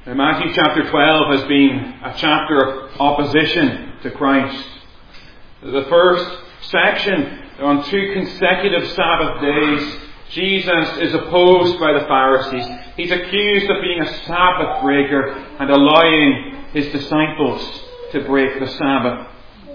Matthew chapter 12 has been a chapter of opposition to Christ. The first section, on 2 consecutive Sabbath days, Jesus is opposed by the Pharisees. He's accused of being a Sabbath breaker and allowing his disciples to break the Sabbath.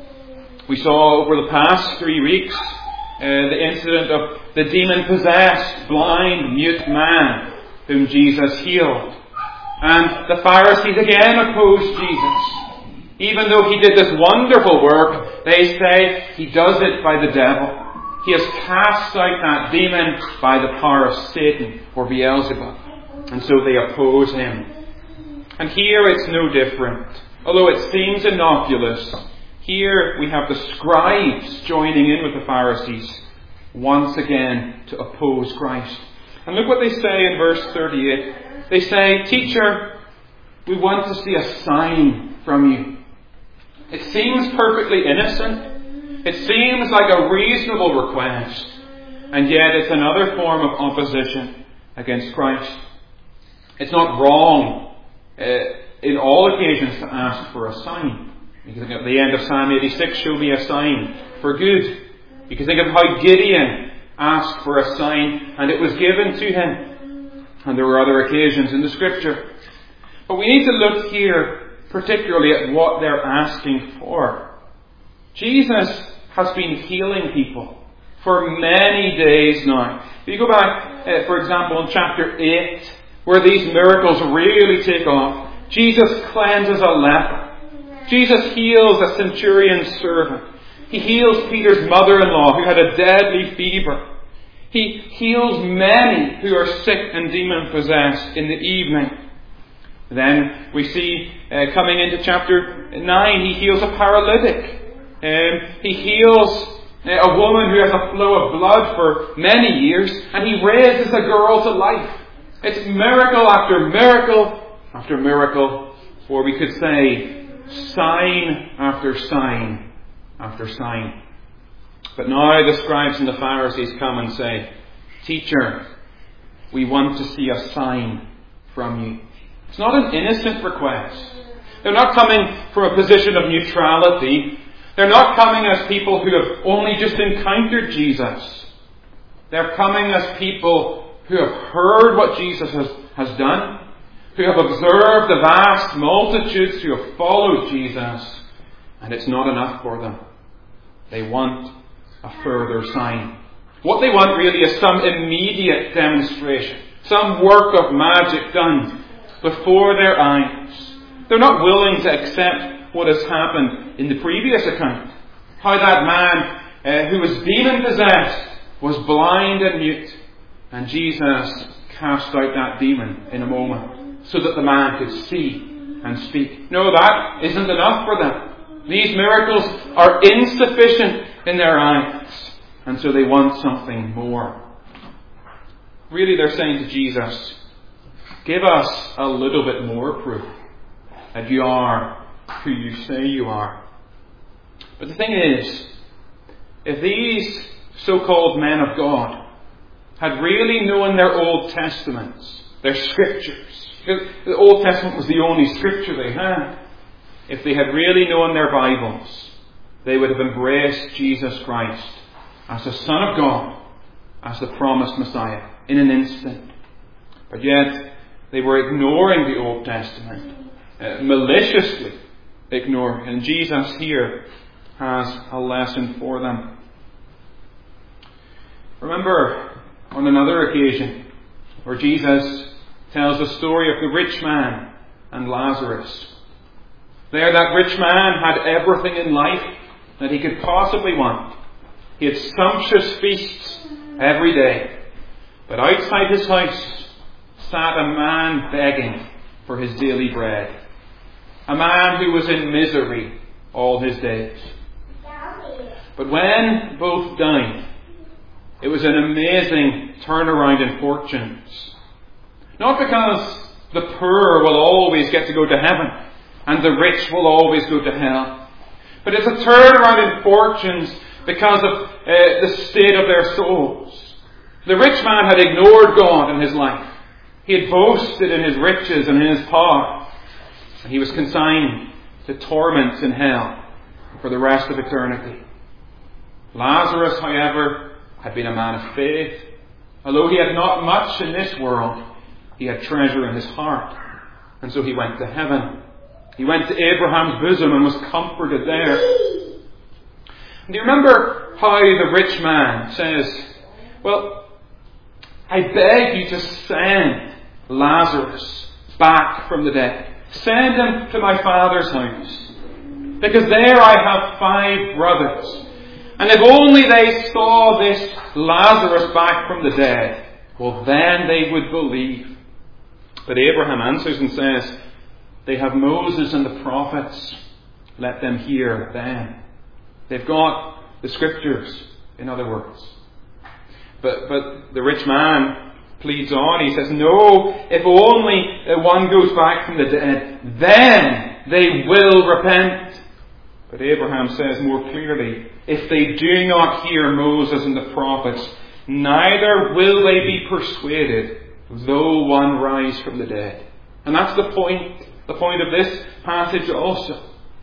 We saw over the past 3 weeks the incident of the demon-possessed, blind, mute man whom Jesus healed. And the Pharisees again opposed Jesus. Even though he did this wonderful work, they say he does it by the devil. He has cast out that demon by the power of Satan or Beelzebub. And so they oppose him. And here it's no different. Although it seems innocuous, here we have the scribes joining in with the Pharisees once again to oppose Christ. And look what they say in verse 38. They say, "Teacher, we want to see a sign from you." It seems perfectly innocent. It seems like a reasonable request. And yet it's another form of opposition against Christ. It's not wrong in all occasions to ask for a sign. You can think of the end of Psalm 86, "Show me a sign for good." You can think of how Gideon asked for a sign and it was given to him. And there were other occasions in the Scripture. But we need to look here particularly at what they're asking for. Jesus has been healing people for many days now. If you go back, for example, in chapter 8, where these miracles really take off, Jesus cleanses a leper. Jesus heals a centurion's servant. He heals Peter's mother-in-law who had a deadly fever. He heals many who are sick and demon-possessed in the evening. Then we see, coming into chapter 9, he heals a paralytic. He heals a woman who has a flow of blood for many years, and he raises a girl to life. It's miracle after miracle after miracle, or we could say sign after sign after sign. But now the scribes and the Pharisees come and say, "Teacher, we want to see a sign from you." It's not an innocent request. They're not coming from a position of neutrality. They're not coming as people who have only just encountered Jesus. They're coming as people who have heard what Jesus has done, who have observed the vast multitudes who have followed Jesus, and it's not enough for them. They want a further sign. What they want really is some immediate demonstration, some work of magic done before their eyes. They're not willing to accept what has happened in the previous account. How that man who was demon-possessed was blind and mute, and Jesus cast out that demon in a moment so that the man could see and speak. No, that isn't enough for them. These miracles are insufficient in their eyes, and so they want something more. Really, they're saying to Jesus, "Give us a little bit more proof that you are who you say you are." But the thing is, if these so-called men of God had really known their Old Testaments, their Scriptures, because the Old Testament was the only Scripture they had, if they had really known their Bibles, they would have embraced Jesus Christ as the Son of God, as the promised Messiah, in an instant. But yet, they were ignoring the Old Testament, maliciously ignoring. And Jesus here has a lesson for them. Remember, on another occasion, where Jesus tells the story of the rich man and Lazarus. There, that rich man had everything in life that he could possibly want. He had sumptuous feasts every day. But outside his house sat a man begging for his daily bread. A man who was in misery all his days. But when both died, it was an amazing turnaround in fortunes. Not because the poor will always get to go to heaven and the rich will always go to hell. But it's a turnaround in fortunes because of the state of their souls. The rich man had ignored God in his life. He had boasted in his riches and in his power. He was consigned to torments in hell for the rest of eternity. Lazarus, however, had been a man of faith. Although he had not much in this world, he had treasure in his heart. And so he went to heaven. He went to Abraham's bosom and was comforted there. And do you remember how the rich man says, well, I beg you to send Lazarus back from the dead. Send him to my father's house. Because there I have 5 brothers. And if only they saw this Lazarus back from the dead, well, then they would believe. But Abraham answers and says, they have Moses and the prophets. Let them hear them. They've got the scriptures, in other words. But the rich man pleads on. He says, no, if only one goes back from the dead, then they will repent. But Abraham says more clearly, if they do not hear Moses and the prophets, neither will they be persuaded, though one rise from the dead. And that's the point of this passage also.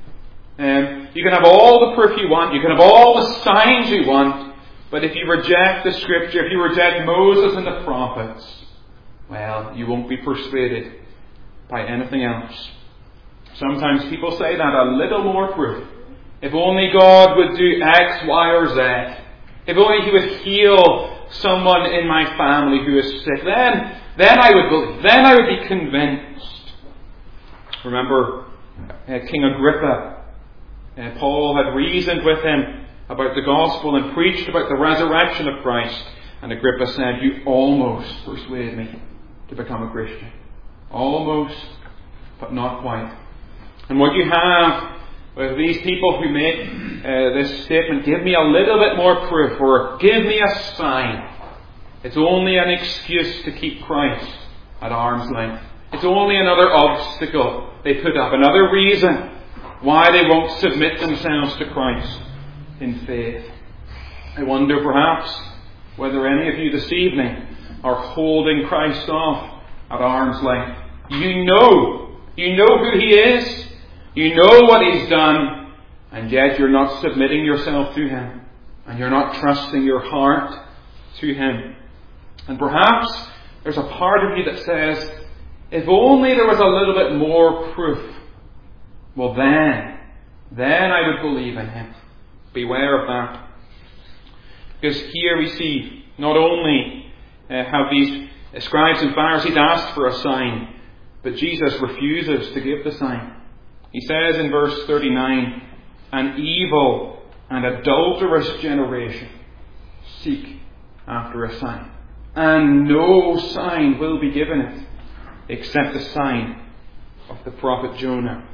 You can have all the proof you want, you can have all the signs you want, but if you reject the Scripture, if you reject Moses and the prophets, well, you won't be persuaded by anything else. Sometimes people say that, a little more proof. If only God would do X, Y, or Z. If only He would heal someone in my family who is sick, then I would believe. Then I would be convinced. Remember King Agrippa. Paul had reasoned with him about the gospel and preached about the resurrection of Christ. And Agrippa said, you almost persuade me to become a Christian. Almost, but not quite. And what you have with these people who make this statement, give me a little bit more proof, or give me a sign. It's only an excuse to keep Christ at arm's length. It's only another obstacle they put up, another reason why they won't submit themselves to Christ in faith. I wonder perhaps whether any of you this evening are holding Christ off at arm's length. You know who He is. You know what He's done, and yet you're not submitting yourself to Him, and you're not trusting your heart to Him. And perhaps there's a part of you that says, if only there was a little bit more proof, well then I would believe in Him. Beware of that. Because here we see not only how these scribes and Pharisees asked for a sign, but Jesus refuses to give the sign. He says in verse 39, an evil and adulterous generation seek after a sign, and no sign will be given it except the sign of the prophet Jonah.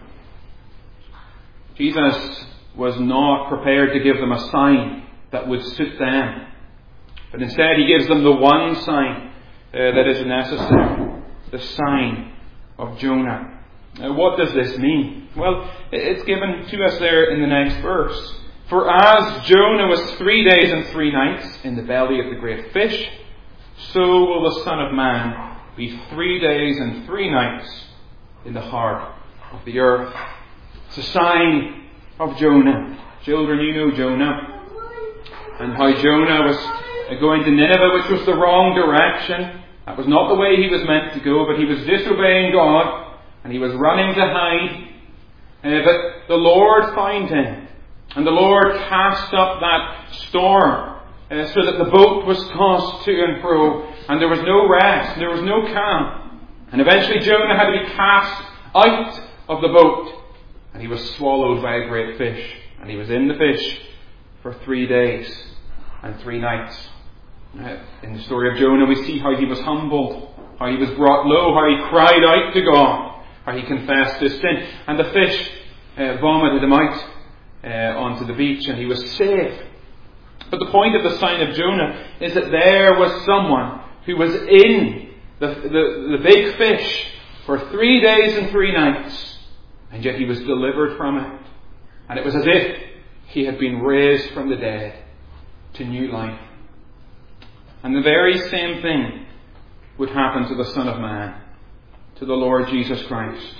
Jesus was not prepared to give them a sign that would suit them, but instead He gives them the one sign that is necessary, the sign of Jonah. Now, what does this mean? Well, it's given to us there in the next verse. For as Jonah was 3 days and 3 nights in the belly of the great fish, so will the Son of Man be 3 days and 3 nights in the heart of the earth. It's a sign of Jonah. Children, you know Jonah. And how Jonah was going to Nineveh, which was the wrong direction. That was not the way he was meant to go, but he was disobeying God. And he was running to hide. But the Lord found him. And the Lord cast up that storm so that the boat was tossed to and fro. And there was no rest. There was no calm. And eventually Jonah had to be cast out of the boat. And he was swallowed by a great fish. And he was in the fish for 3 days and 3 nights. In the story of Jonah we see how he was humbled. How he was brought low. How he cried out to God. How he confessed his sin. And the fish vomited him out onto the beach, and he was safe. But the point of the sign of Jonah is that there was someone who was in the big fish for 3 days and 3 nights, and yet he was delivered from it. And it was as if he had been raised from the dead to new life. And the very same thing would happen to the Son of Man, to the Lord Jesus Christ.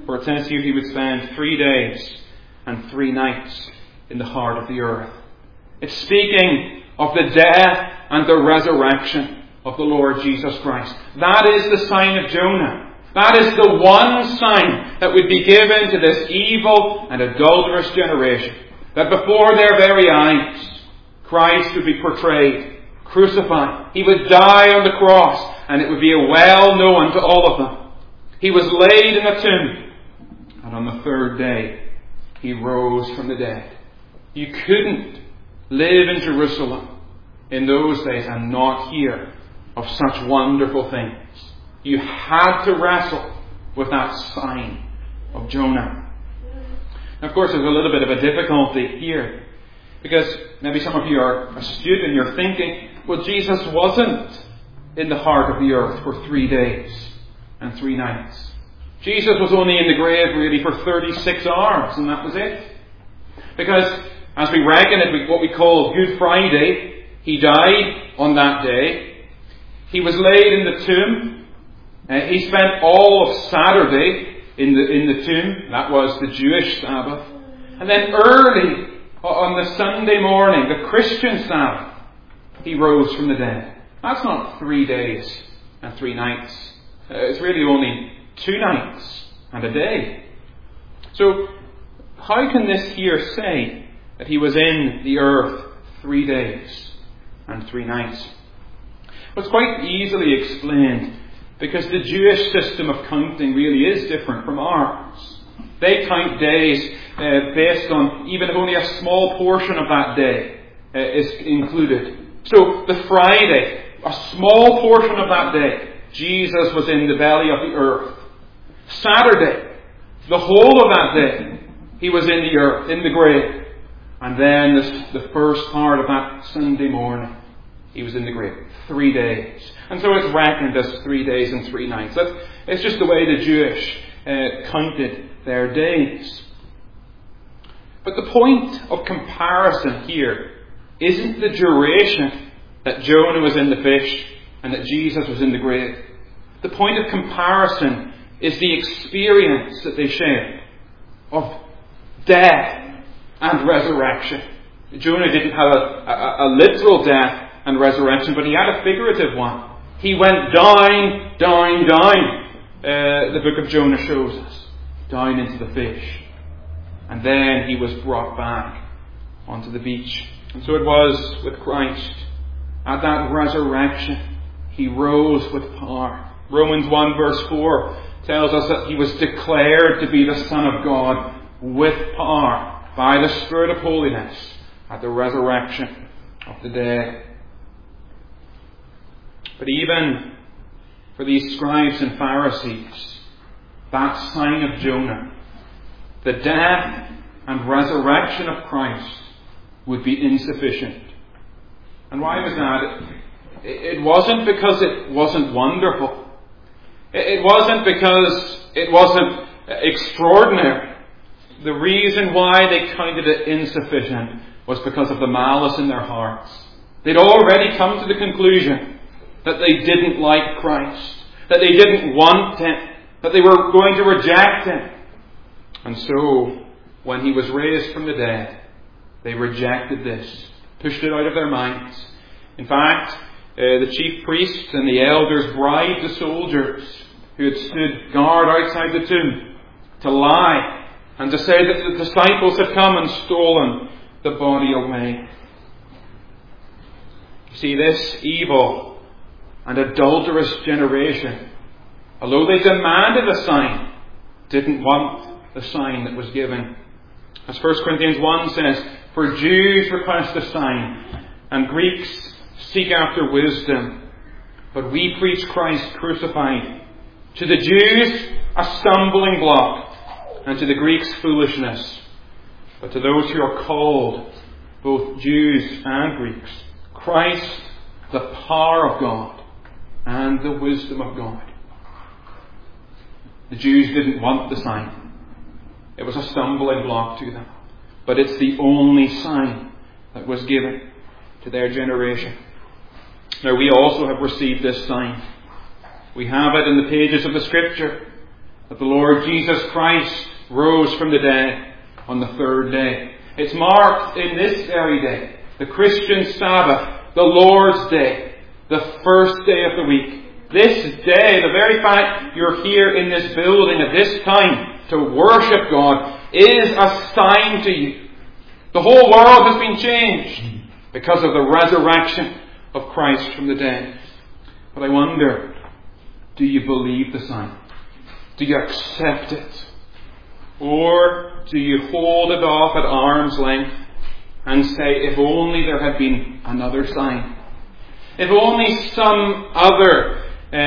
For it says here he would spend 3 days and 3 nights in the heart of the earth. It's speaking of the death and the resurrection of the Lord Jesus Christ. That is the sign of Jonah. That is the one sign that would be given to this evil and adulterous generation. That before their very eyes, Christ would be portrayed, crucified. He would die on the cross, and it would be well known to all of them. He was laid in a tomb, and on the 3rd day, he rose from the dead. You couldn't live in Jerusalem in those days and not hear of such wonderful things. You had to wrestle with that sign of Jonah. Now, of course, there's a little bit of a difficulty here, because maybe some of you are astute and you're thinking, well, Jesus wasn't in the heart of the earth for 3 days and 3 nights. Jesus was only in the grave really for 36 hours, and that was it. Because as we reckon it, what we call Good Friday, he died on that day. He was laid in the tomb. He spent all of Saturday in the tomb. That was the Jewish Sabbath. And then early on the Sunday morning, the Christian Sabbath, he rose from the dead. That's not 3 days and 3 nights. It's really only 2 nights and a day. So, how can this here say that he was in the earth 3 days and 3 nights? Well, it's quite easily explained, because the Jewish system of counting really is different from ours. They count days based on even if only a small portion of that day is included. So the Friday, a small portion of that day, Jesus was in the belly of the earth. Saturday, the whole of that day, he was in the earth, in the grave. And then the first part of that Sunday morning, he was in the grave. 3 days. And so it's reckoned as 3 days and 3 nights. It's just the way the Jewish counted their days. But the point of comparison here isn't the duration that Jonah was in the fish and that Jesus was in the grave. The point of comparison is the experience that they shared of death and resurrection. Jonah didn't have a literal death and resurrection, but he had a figurative one. He went down, down, down. The book of Jonah shows us. Down into the fish. And then he was brought back onto the beach. And so it was with Christ. At that resurrection, he rose with power. Romans 1 verse 4 tells us that he was declared to be the Son of God with power by the Spirit of holiness at the resurrection of the dead. But even for these scribes and Pharisees, that sign of Jonah, the death and resurrection of Christ, would be insufficient. And why was that? It wasn't because it wasn't wonderful. It wasn't because it wasn't extraordinary. The reason why they counted it insufficient was because of the malice in their hearts. They'd already come to the conclusion that they didn't like Christ, that they didn't want Him, that they were going to reject Him. And so, when He was raised from the dead, they rejected this, pushed it out of their minds. In fact, the chief priests and the elders bribed the soldiers who had stood guard outside the tomb to lie and to say that the disciples had come and stolen the body away. You see, this evil and adulterous generation, although they demanded a sign, didn't want the sign that was given. As 1 Corinthians 1 says, for Jews request a sign, and Greeks seek after wisdom. But we preach Christ crucified. To the Jews, a stumbling block, and to the Greeks, foolishness. But to those who are called, both Jews and Greeks, Christ, the power of God and the wisdom of God. The Jews didn't want the sign. It was a stumbling block to them. But it's the only sign that was given to their generation. Now we also have received this sign. We have it in the pages of the Scripture. that the Lord Jesus Christ rose from the dead on the third day. It's marked in this very day, the Christian Sabbath, the Lord's Day, the first day of the week. This day, the very fact you're here in this building at this time to worship God is a sign to you. The whole world has been changed because of the resurrection of Christ from the dead. But I wonder, do you believe the sign? Do you accept it? Or do you hold it off at arm's length and say, if only there had been another sign? If only some other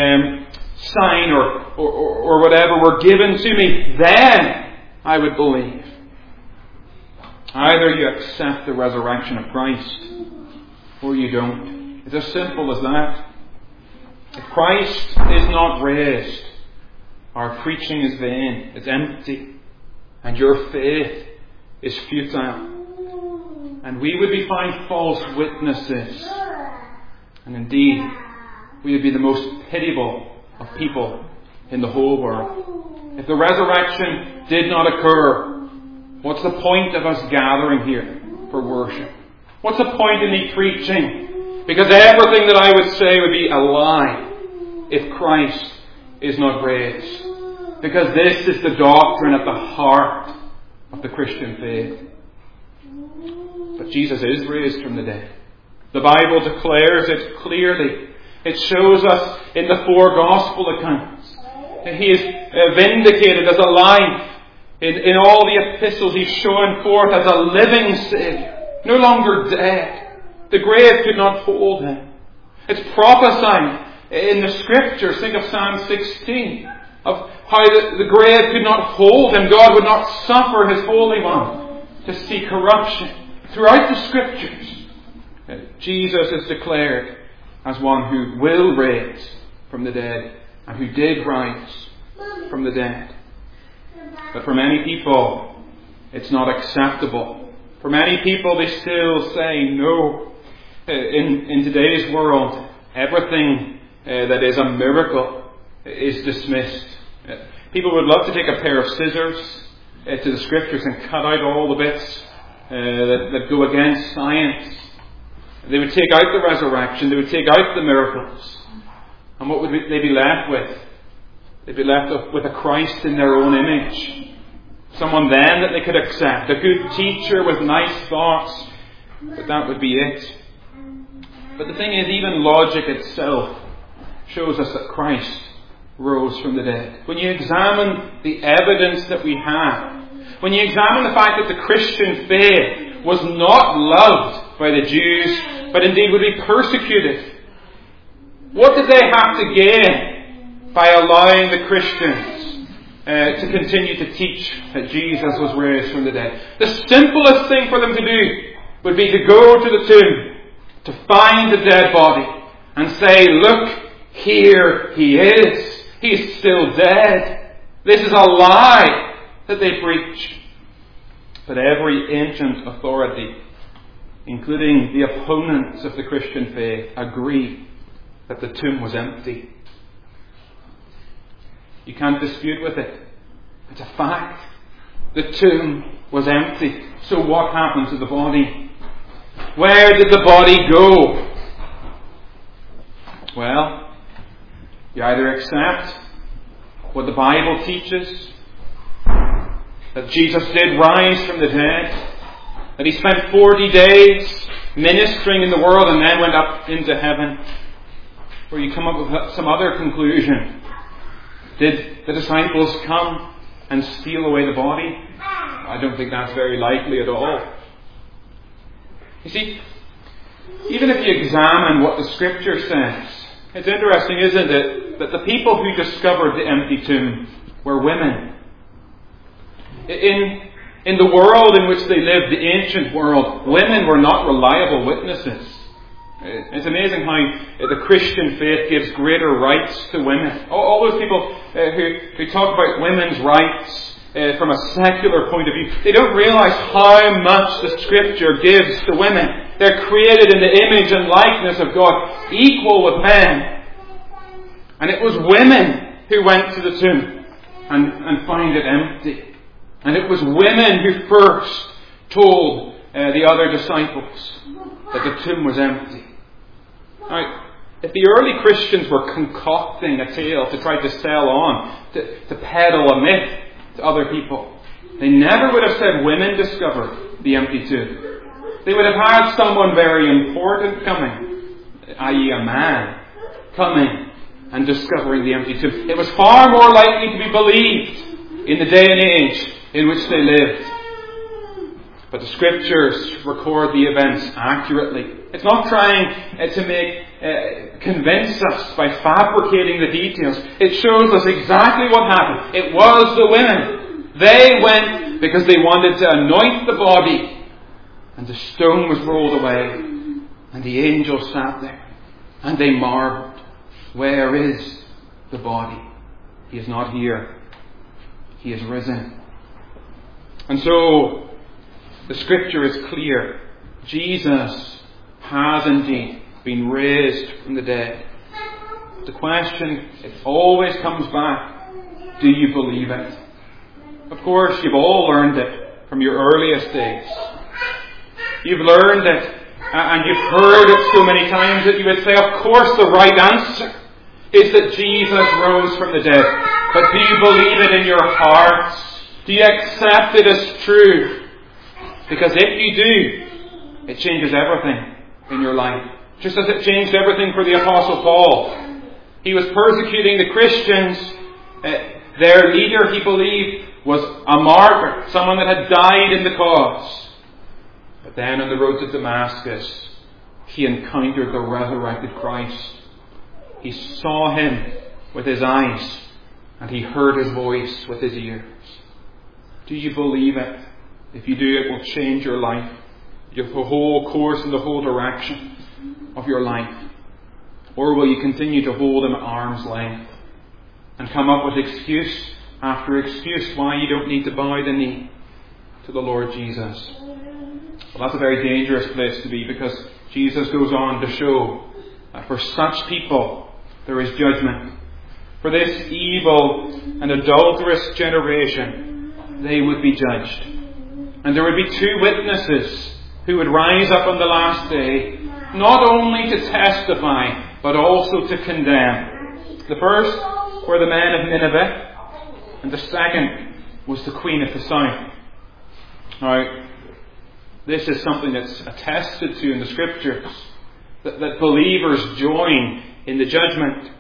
sign or whatever were given to me, then I would believe. Either you accept the resurrection of Christ or you don't. It's as simple as that. If Christ is not raised, our preaching is vain, it's empty, and your faith is futile. And we would be found false witnesses. And indeed, we would be the most pitiable of people in the whole world. If the resurrection did not occur, what's the point of us gathering here for worship? What's the point in me preaching? Because everything that I would say would be a lie if Christ is not raised. Because this is the doctrine at the heart of the Christian faith. But Jesus is raised from the dead. The Bible declares it clearly. It shows us in the four gospel accounts. He is vindicated as alive. In all the epistles he's shown forth as a living Saviour, no longer dead. The grave could not hold him. It's prophesied in the Scriptures. Think of Psalm 16, of how the grave could not hold him. God would not suffer His Holy One to see corruption. Throughout the Scriptures, Jesus is declared as one who will raise from the dead and who did rise from the dead. But for many people, it's not acceptable. For many people, they still say no. In today's world, everything that is a miracle is dismissed. People would love to take a pair of scissors to the Scriptures and cut out all the bits that go against science. They would take out the resurrection. They would take out the miracles. And what would they be left with? They'd be left with a Christ in their own image. Someone then that they could accept. A good teacher with nice thoughts. But that would be it. But the thing is, even logic itself shows us that Christ rose from the dead. When you examine the evidence that we have, when you examine the fact that the Christian faith was not loved by the Jews, but indeed would be persecuted, what did they have to gain by allowing the Christians to continue to teach that Jesus was raised from the dead? The simplest thing for them to do would be to go to the tomb, to find the dead body, and say, look, here he is. He's still dead. This is a lie that they preach. But every ancient authority, including the opponents of the Christian faith, agree that the tomb was empty. You can't dispute with it. It's a fact. The tomb was empty. So what happened to the body? Where did the body go? Well, you either accept what the Bible teaches, that Jesus did rise from the dead, that He spent 40 days ministering in the world and then went up into heaven, or you come up with some other conclusion. Did the disciples come and steal away the body? I don't think that's very likely at all. You see, even if you examine what the Scripture says, it's interesting, isn't it, that the people who discovered the empty tomb were women. In the world in which they lived, the ancient world, women were not reliable witnesses. It's amazing how the Christian faith gives greater rights to women. All those people who talk about women's rights from a secular point of view, they don't realize how much the Scripture gives to women. They're created in the image and likeness of God, equal with men. And it was women who went to the tomb. and find it empty. And it was women who first told the other disciples that the tomb was empty. Now, if the early Christians were concocting a tale to try to sell on, to peddle a myth to other people, they never would have said women discovered the empty tomb. They would have had someone very important coming, i.e. a man, coming and discovering the empty tomb. It was far more likely to be believed in the day and age in which they lived. But the Scriptures record the events accurately. It's not trying to convince us by fabricating the details. It shows us exactly what happened. It was the women. They went because they wanted to anoint the body. And the stone was rolled away. And the angel sat there. And they marveled. Where is the body? He is not here. He is risen. And so, the Scripture is clear. Jesus has indeed been raised from the dead. The question, it always comes back, do you believe it? Of course, you've all learned it from your earliest days. You've learned it, and you've heard it so many times that you would say, of course the right answer is that Jesus rose from the dead. But do you believe it in your hearts? Do you accept it as true? Because if you do, it changes everything in your life. Just as it changed everything for the Apostle Paul. He was persecuting the Christians. Their leader, he believed, was a martyr, someone that had died in the cause. But then on the road to Damascus, he encountered the resurrected Christ. He saw him with his eyes, and he heard his voice with his ears. Do you believe it? If you do, it will change your life, the whole course and the whole direction of your life. Or will you continue to hold him at arm's length and come up with excuse after excuse why you don't need to bow the knee to the Lord Jesus? Well, that's a very dangerous place to be, because Jesus goes on to show that for such people there is judgment. For this evil and adulterous generation, they would be judged. And there would be two witnesses who would rise up on the last day, not only to testify, but also to condemn. The first were the men of Nineveh, and the second was the Queen of the South. Now, this is something that's attested to in the Scriptures, that believers join in the judgment.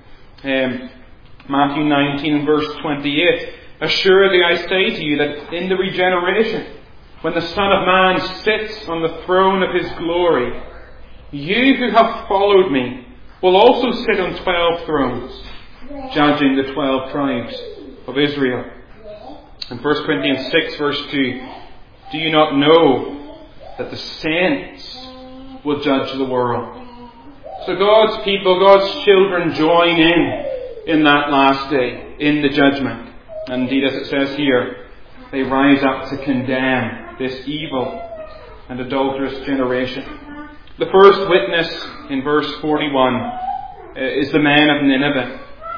Matthew 19 verse 28, assuredly I say to you that in the regeneration, when the Son of Man sits on the throne of his glory, you who have followed me will also sit on 12 thrones, judging the 12 tribes of Israel. In 1 Corinthians 6 verse 2, do you not know that the saints will judge the world? So God's people, God's children join in that last day, in the judgment. And indeed, as it says here, they rise up to condemn this evil and adulterous generation. The first witness in verse 41 is the man of Nineveh.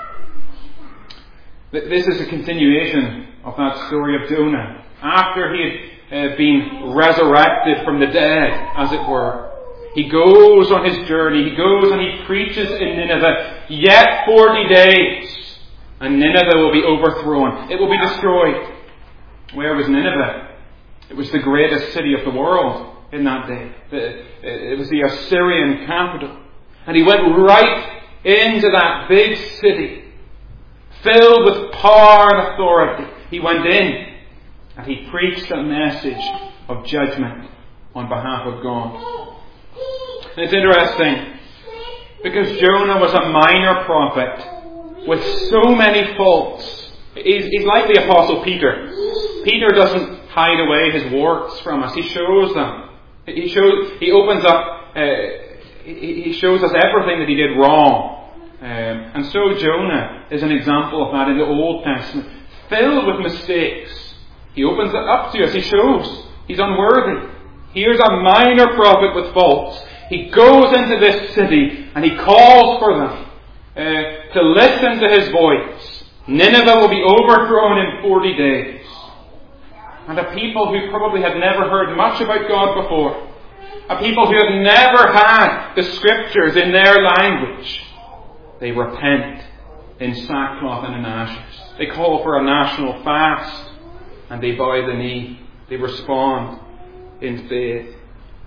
This is a continuation of that story of Jonah. After he had been resurrected from the dead, as it were, he goes on his journey. He goes and he preaches in Nineveh. Yet 40 days, and Nineveh will be overthrown. It will be destroyed. Where was Nineveh? It was the greatest city of the world in that day. It was the Assyrian capital. And he went right into that big city, filled with power and authority. He went in and he preached a message of judgment on behalf of God. And it's interesting, because Jonah was a minor prophet with so many faults. He's like the Apostle Peter. Peter doesn't hide away his warts from us. He shows them. He opens up. He shows us everything that he did wrong. And so Jonah is an example of that in the Old Testament, filled with mistakes. He opens it up to us. He shows he's unworthy. Here's a minor prophet with faults. He goes into this city and he calls for them to listen to his voice Nineveh will be overthrown in 40 days. And a people who probably had never heard much about God before, a people who had never had the Scriptures in their language, they repent in sackcloth and in ashes. They call for a national fast, and they bow the knee. They respond in faith.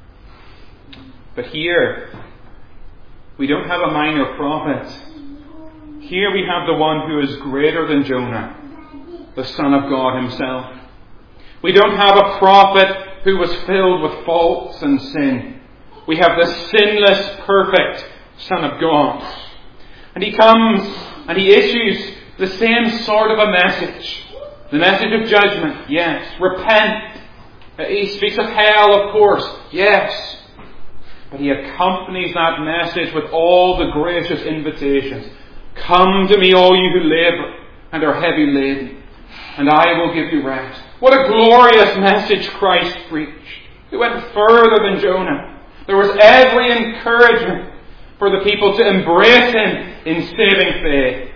But here, we don't have a minor prophet. Here we have the one who is greater than Jonah, the Son of God himself. We don't have a prophet who was filled with faults and sin. We have the sinless, perfect Son of God. And he comes and he issues the same sort of a message. The message of judgment, yes. Repent. He speaks of hell, of course, yes. But he accompanies that message with all the gracious invitations. Come to me, all you who labour and are heavy laden, and I will give you rest. What a glorious message Christ preached. He went further than Jonah. There was every encouragement for the people to embrace him in saving faith.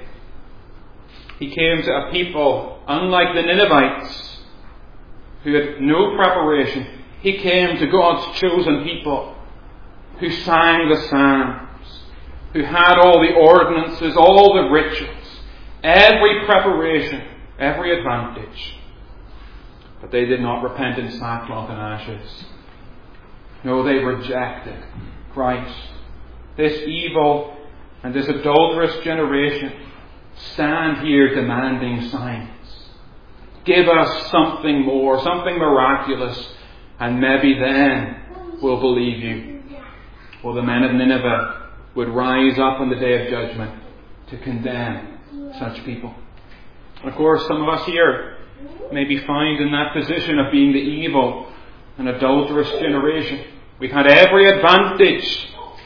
He came to a people unlike the Ninevites, who had no preparation. He came to God's chosen people, who sang the psalms, who had all the ordinances, all the rituals, every preparation, every advantage. But they did not repent in sackcloth and ashes. No, they rejected Christ. This evil and this adulterous generation stand here demanding signs. Give us something more, something miraculous, and maybe then we'll believe you. Well, the men of Nineveh would rise up on the day of judgment to condemn such people. And of course, some of us here may be found in that position of being the evil and adulterous generation. We've had every advantage,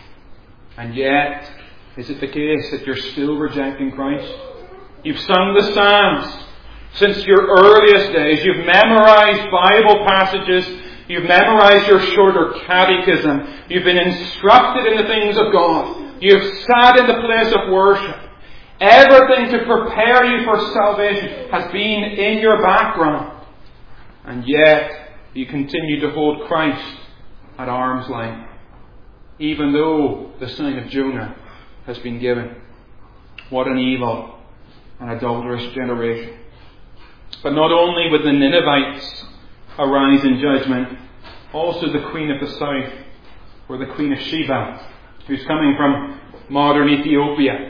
and yet, is it the case that you're still rejecting Christ? You've sung the Psalms since your earliest days. You've memorized Bible passages. You've memorized your shorter catechism. You've been instructed in the things of God. You've sat in the place of worship. Everything to prepare you for salvation has been in your background. And yet, you continue to hold Christ at arm's length, even though the sign of Jonah has been given. What an evil and adulterous generation. But not only would the Ninevites arise in judgment, also the Queen of the South, or the Queen of Sheba, who's coming from modern Ethiopia.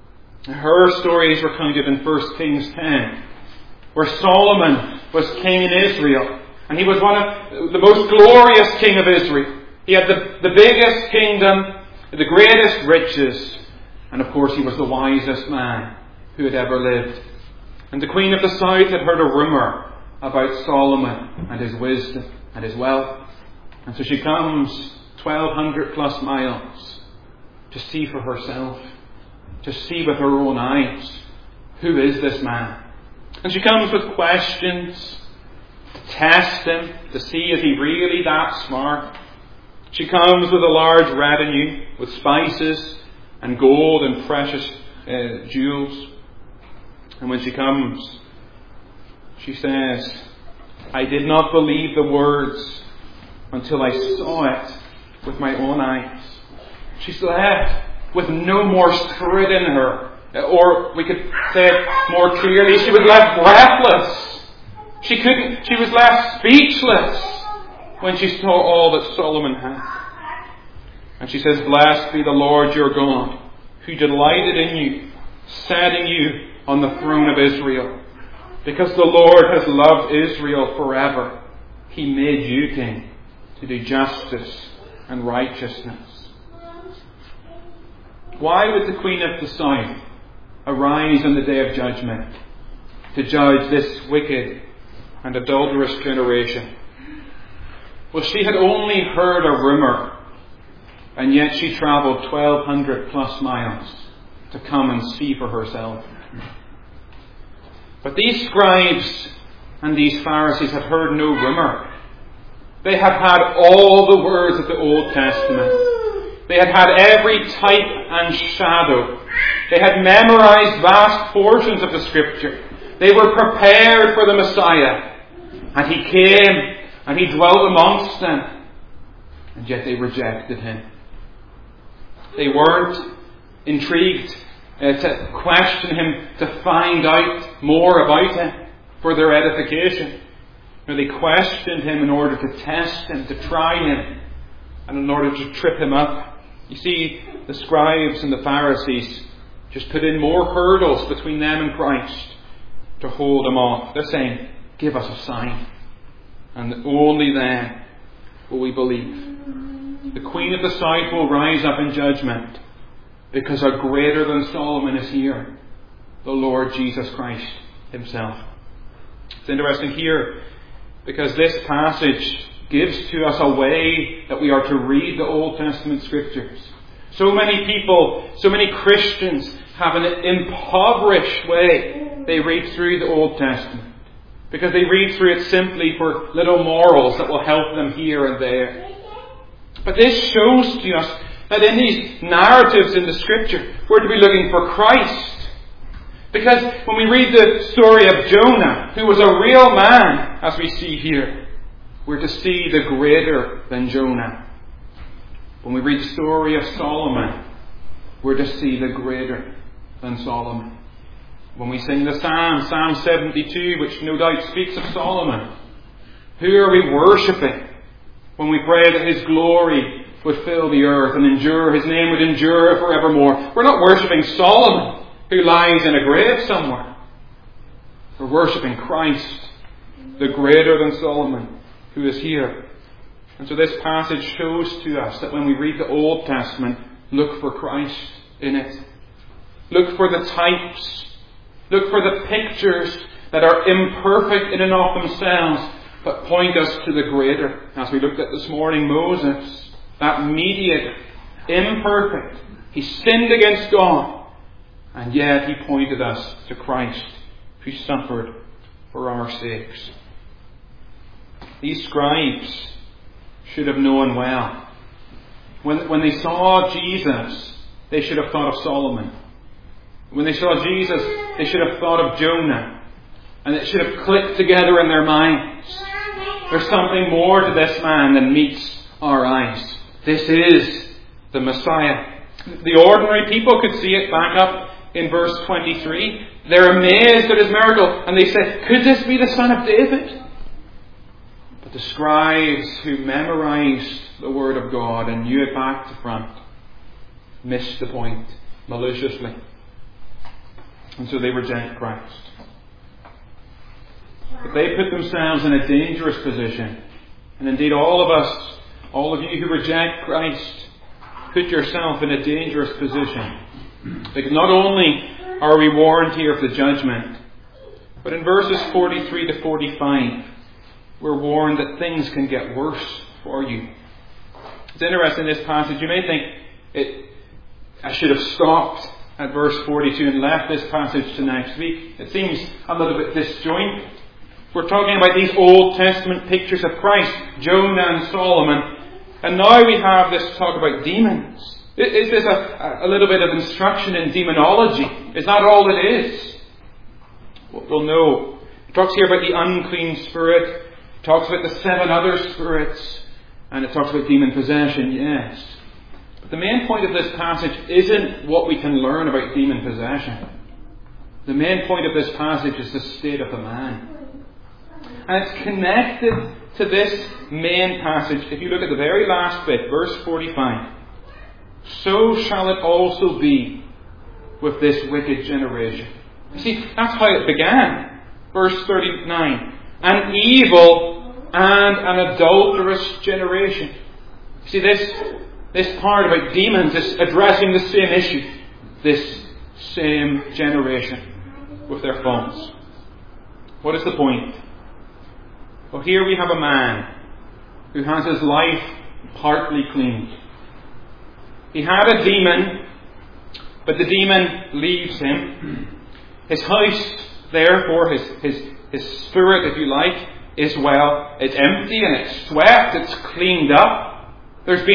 Her story is recounted in 1 Kings 10, where Solomon was king in Israel, and he was one of the most glorious king of Israel. He had the biggest kingdom, the greatest riches, and of course he was the wisest man who had ever lived. And the Queen of the South had heard a rumour about Solomon and his wisdom and his wealth. And so she comes 1,200 plus miles to see for herself, to see with her own eyes, who is this man? And she comes with questions to test him, to see is he really that smart. She comes with a large retinue, with spices and gold and precious jewels. And when she comes, she says, I did not believe the words until I saw it with my own eyes. She's left with no more spirit in her. Or we could say it more clearly, she was left breathless. She was left speechless when she saw all that Solomon had. And she says, blessed be the Lord your God, who delighted in you, setting you on the throne of Israel. Because the Lord has loved Israel forever, He made you king to do justice and righteousness. Why would the Queen of the South arise on the day of judgment to judge this wicked and adulterous generation? Well, she had only heard a rumour, and yet she travelled 1,200 plus miles to come and see for herself. But these scribes and these Pharisees had heard no rumour. They had had all the words of the Old Testament. They had had every type and shadow. They had memorized vast portions of the Scripture. They were prepared for the Messiah. And He came and He dwelt amongst them. And yet they rejected Him. They weren't intrigued to question Him, to find out more about Him for their edification. No, they questioned Him in order to test Him, to try Him, and in order to trip Him up. You see, the scribes and the Pharisees just put in more hurdles between them and Christ to hold Him off. They're saying, give us a sign, and only then will we believe. The Queen of the South will rise up in judgment, because a greater than Solomon is here, the Lord Jesus Christ Himself. It's interesting here, because this passage gives to us a way that we are to read the Old Testament Scriptures. So many people, so many Christians have an impoverished way they read through the Old Testament, because they read through it simply for little morals that will help them here and there. But this shows to us that in these narratives in the Scripture, we're to be looking for Christ. Because when we read the story of Jonah, who was a real man, as we see here, we're to see the greater than Jonah. When we read the story of Solomon, we're to see the greater than Solomon. When we sing the Psalm, Psalm 72, which no doubt speaks of Solomon, who are we worshipping when we pray that His glory would fill the earth and endure, His name would endure forevermore? We're not worshipping Solomon, who lies in a grave somewhere. We're worshipping Christ, the greater than Solomon, who is here. And so this passage shows to us that when we read the Old Testament, look for Christ in it. Look for the types. Look for the pictures that are imperfect in and of themselves, but point us to the greater. As we looked at this morning, Moses, that mediator, imperfect. He sinned against God, and yet he pointed us to Christ, who suffered for our sakes. These scribes should have known well. When they saw Jesus, they should have thought of Solomon. When they saw Jesus, they should have thought of Jonah. And it should have clicked together in their minds. There's something more to this man than meets our eyes. This is the Messiah. The ordinary people could see it back up in verse 23. They're amazed at His miracle. And they say, could this be the son of David? But the scribes who memorized the Word of God and knew it back to front missed the point maliciously. And so they reject Christ. But they put themselves in a dangerous position. And indeed all of us, all of you who reject Christ, put yourself in a dangerous position. Because not only are we warned here of the judgment, but in verses 43 to 45, we're warned that things can get worse for you. It's interesting in this passage. You may think I should have stopped at verse 42 and left this passage to next week. It seems a little bit disjointed. We're talking about these Old Testament pictures of Christ, Jonah and Solomon, and now we have this talk about demons. Is this a little bit of instruction in demonology? Is that all it is? Well, no. It talks here about the unclean spirit. It talks about the 7 other spirits. And it talks about demon possession, yes. But the main point of this passage isn't what we can learn about demon possession. The main point of this passage is the state of the man. And it's connected to this main passage. If you look at the very last bit, verse 45. So shall it also be with this wicked generation. You see, that's how it began. Verse 39. An evil and an adulterous generation. See, this part about demons is addressing the same issue. This same generation with their faults. What is the point? Well, here we have a man who has his life partly cleaned. He had a demon, but the demon leaves him. His house, therefore, his spirit, if you like, is, well, it's empty and it's swept, it's cleaned up. There's been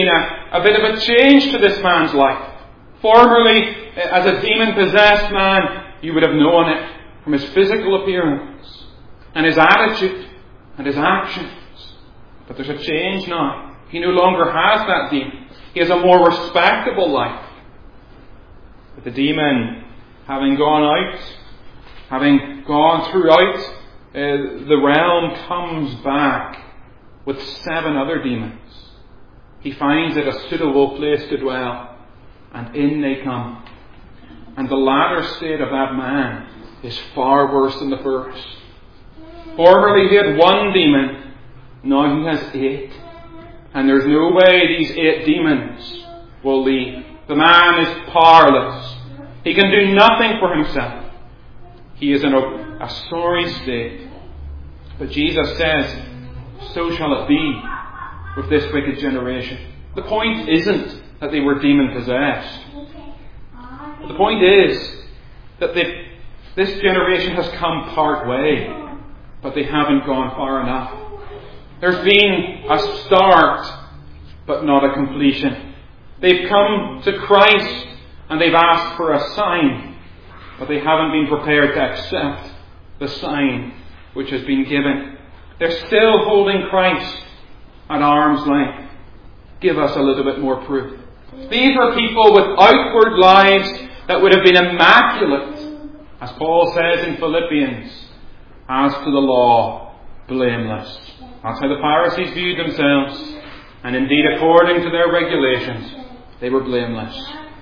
a bit of a change to this man's life. Formerly, as a demon-possessed man, you would have known it from his physical appearance and his attitude and his actions. But there's a change now. He no longer has that demon. He has a more respectable life. But the demon, having gone out, having gone throughout the realm, comes back with 7 other demons. He finds it a suitable place to dwell, and in they come. And the latter state of that man is far worse than the first. Formerly he had 1 demon, now he has 8. And there's no way these 8 demons will leave. The man is powerless. He can do nothing for himself. He is in a sorry state. But Jesus says, so shall it be with this wicked generation. The point isn't that they were demon-possessed. The point is that this generation has come part way, but they haven't gone far enough. There's been a start, but not a completion. They've come to Christ and they've asked for a sign, but they haven't been prepared to accept the sign which has been given. They're still holding Christ at arm's length. Give us a little bit more proof. These were people with outward lives that would have been immaculate, as Paul says in Philippians, as to the law, blameless. That's how the Pharisees viewed themselves. And indeed, according to their regulations, they were blameless.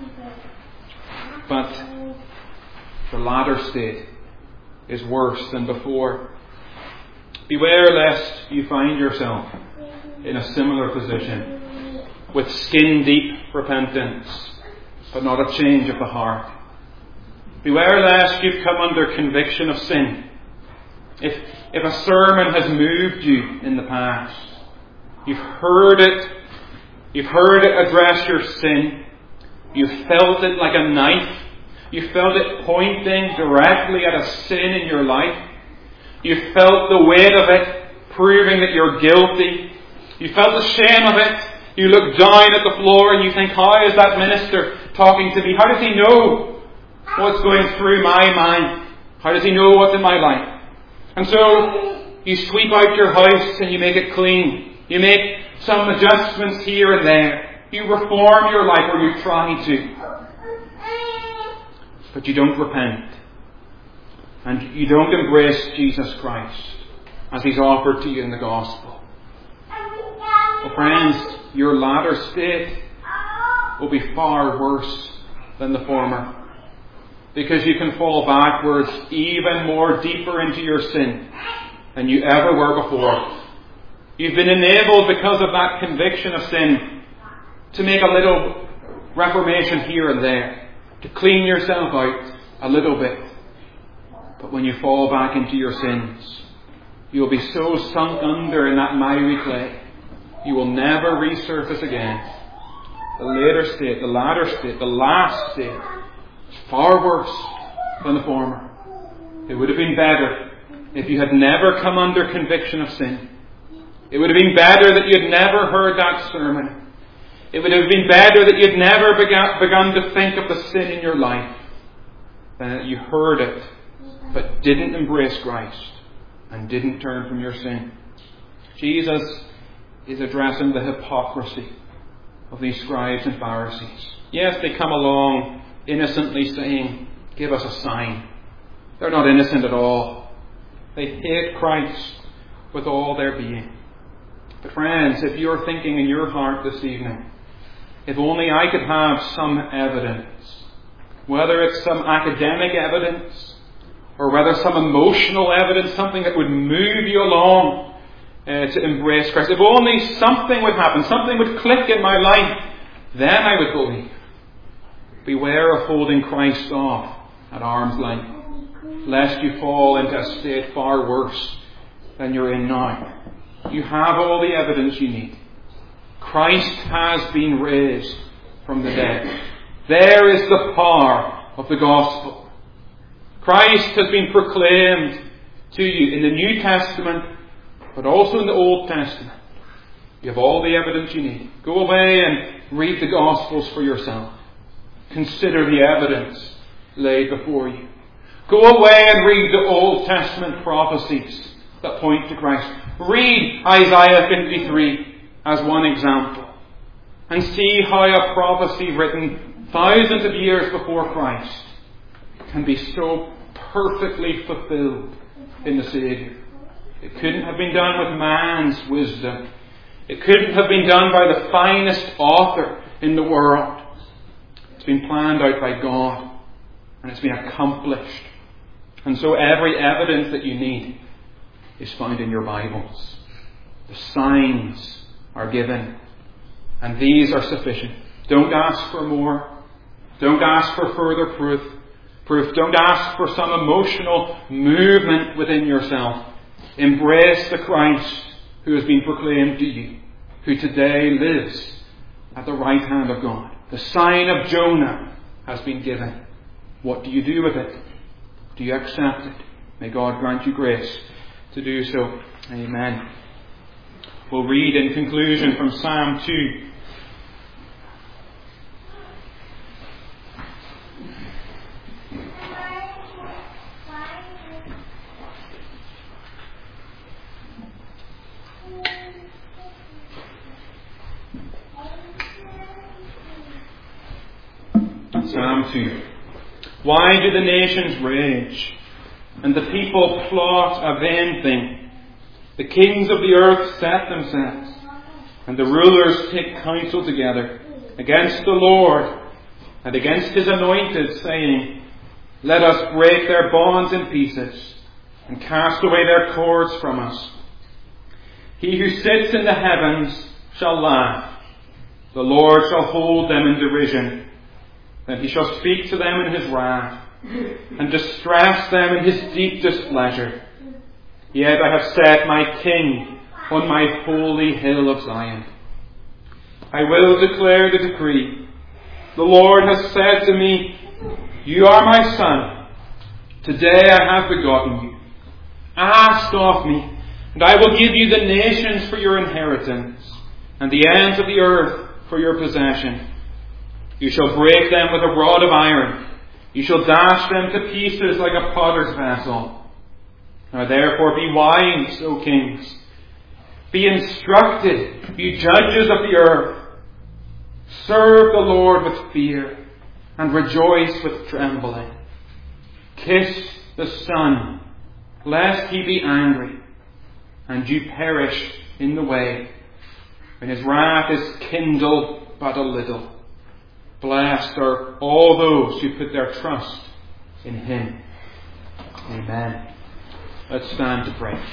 But the latter state is worse than before. Beware lest you find yourself in a similar position, with skin-deep repentance, but not a change of the heart. Beware lest you've come under conviction of sin. If a sermon has moved you in the past, you've heard it address your sin, you've felt it like a knife, you felt it pointing directly at a sin in your life, you felt the weight of it proving that you're guilty, you felt the shame of it, you look down at the floor and you think, how is that minister talking to me? How does he know what's going through my mind? How does he know what's in my life? And so you sweep out your house and you make it clean. You make some adjustments here and there. You reform your life, or you try to. But you don't repent. And you don't embrace Jesus Christ as He's offered to you in the gospel. Well, friends, your latter state will be far worse than the former. Because you can fall backwards even more deeper into your sin than you ever were before. You've been enabled, because of that conviction of sin, to make a little reformation here and there, to clean yourself out a little bit. But when you fall back into your sins, you'll be so sunk under in that miry clay, you will never resurface again. The later state, the latter state, the last state, is far worse than the former. It would have been better if you had never come under conviction of sin. It would have been better that you had never heard that sermon. It would have been better that you had never begun to think of the sin in your life than that you heard it but didn't embrace Christ and didn't turn from your sin. Jesus is addressing the hypocrisy of these scribes and Pharisees. Yes, they come along innocently saying, give us a sign. They're not innocent at all. They hate Christ with all their being. But friends, if you're thinking in your heart this evening, if only I could have some evidence, whether it's some academic evidence or whether some emotional evidence, something that would move you along to embrace Christ. If only something would happen, something would click in my life, then I would believe. Beware of holding Christ off at arm's length, lest you fall into a state far worse than you're in now. You have all the evidence you need. Christ has been raised from the dead. There is the power of the gospel. Christ has been proclaimed to you in the New Testament, but also in the Old Testament. You have all the evidence you need. Go away and read the Gospels for yourself. Consider the evidence laid before you. Go away and read the Old Testament prophecies that point to Christ. Read Isaiah 53 as one example, and see how a prophecy written thousands of years before Christ can be so perfectly fulfilled in the Saviour. It couldn't have been done with man's wisdom. It couldn't have been done by the finest author in the world. It's been planned out by God, and it's been accomplished. And so every evidence that you need is found in your Bibles. The signs are given, and these are sufficient. Don't ask for more. Don't ask for further proof. Don't ask for some emotional movement within yourself. Embrace the Christ who has been proclaimed to you, who today lives at the right hand of God. The sign of Jonah has been given. What do you do with it? Do you accept it? May God grant you grace to do so. Amen. We'll read in conclusion from Psalm 2. Psalm 2. Why do the nations rage, and the people plot a vain thing? The kings of the earth set themselves, and the rulers take counsel together against the Lord and against his anointed, saying, Let us break their bonds in pieces, and cast away their cords from us. He who sits in the heavens shall laugh. The Lord shall hold them in derision. Then he shall speak to them in his wrath, and distress them in his deep displeasure. Yet I have set my King on my holy hill of Zion. I will declare the decree. The Lord has said to me, You are my son. Today I have begotten you. Ask of me, and I will give you the nations for your inheritance, and the ends of the earth for your possession. You shall break them with a rod of iron. You shall dash them to pieces like a potter's vessel. Now therefore be wise, O kings. Be instructed, you judges of the earth. Serve the Lord with fear, and rejoice with trembling. Kiss the Son, lest he be angry, and you perish in the way, when his wrath is kindled but a little. Blessed are all those who put their trust in him. Amen. Let's stand to pray.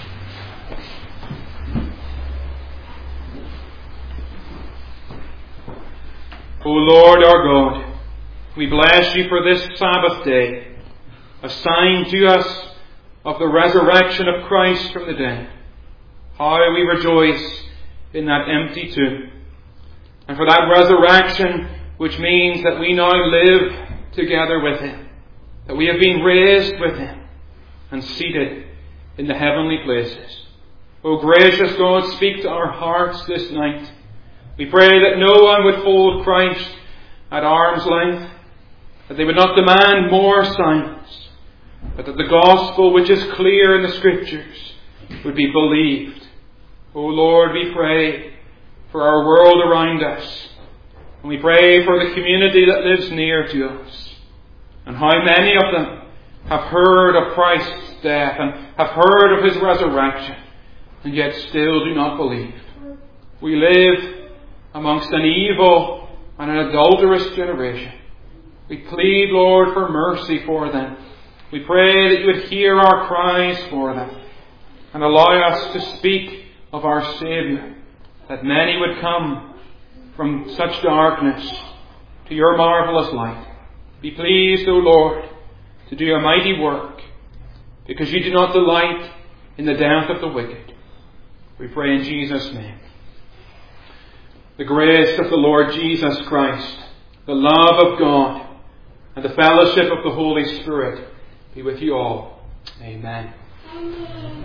O Lord our God, we bless you for this Sabbath day, a sign to us of the resurrection of Christ from the dead. How we rejoice in that empty tomb, and for that resurrection which means that we now live together with him, that we have been raised with him and seated in the heavenly places. O gracious God, speak to our hearts this night. We pray that no one would hold Christ at arm's length, that they would not demand more signs, but that the gospel which is clear in the Scriptures would be believed. O Lord, we pray for our world around us. And we pray for the community that lives near to us, and how many of them have heard of Christ's death and have heard of his resurrection, and yet still do not believe. We live amongst an evil and an adulterous generation. We plead, Lord, for mercy for them. We pray that you would hear our cries for them, and allow us to speak of our Saviour, that many would come from such darkness to your marvellous light. Be pleased, O Lord, to do a mighty work, because you do not delight in the death of the wicked. We pray in Jesus' name. The grace of the Lord Jesus Christ, the love of God, and the fellowship of the Holy Spirit be with you all. Amen.